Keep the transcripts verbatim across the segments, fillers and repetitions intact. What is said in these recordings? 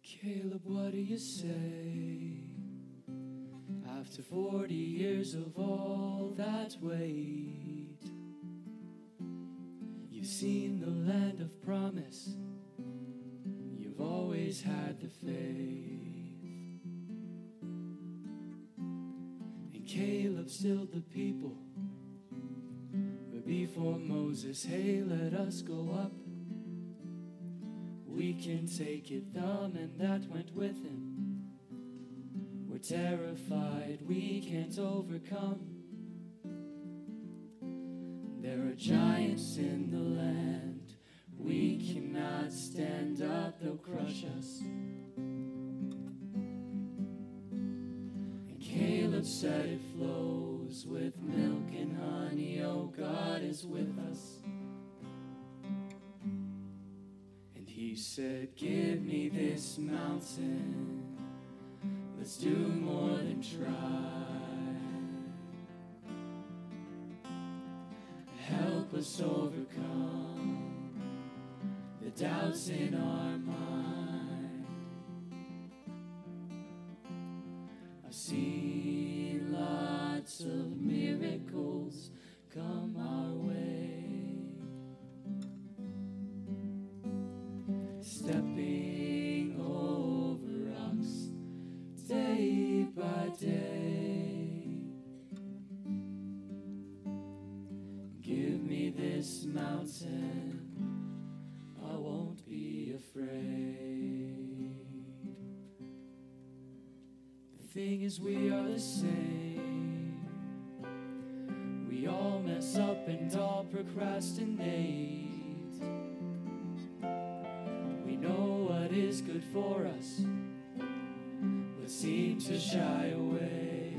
Caleb, what do you say? After forty years of all that wait, you've seen the land of promise, you've always had the faith. And Caleb stilled the people, but before Moses, hey, let us go up. We can take it, them and that went with him. We're terrified, we can't overcome. There are giants in the land, we cannot stand up, they'll crush us. And Caleb said it flows with milk and honey, oh God is with us. He said, give me this mountain, let's do more than try. Help us overcome the doubts in our mind. I've seen lots of miracles come our way. Stepping over rocks day by day. Give me this mountain, I won't be afraid. The thing is, we are the same. We all mess up and all procrastinate. Know what is good for us, but seem to shy away.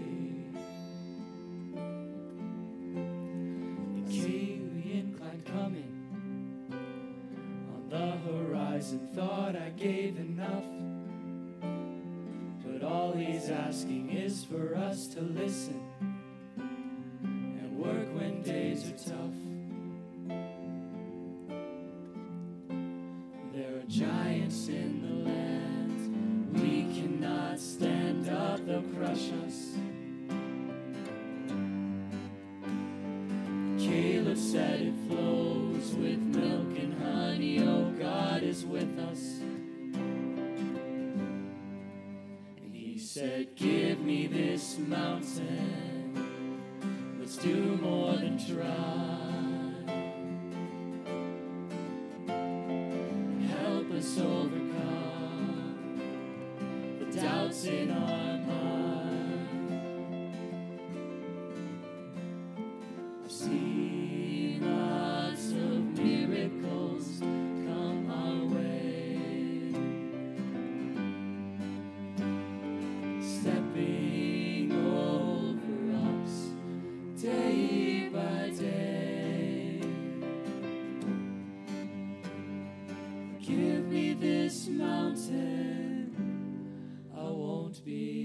The Caleb incline coming on the horizon, thought I gave enough, but all he's asking is for us to listen and work when days are tough. Giants in the land, we cannot stand up, they'll crush us. Caleb said it flows with milk and honey, oh God is with us. And he said, give me this mountain, let's do more than try. Us overcome the doubts in our mind. I've seen lots of miracles come our way. Stepping over rocks day by day. Give me this mountain, I won't be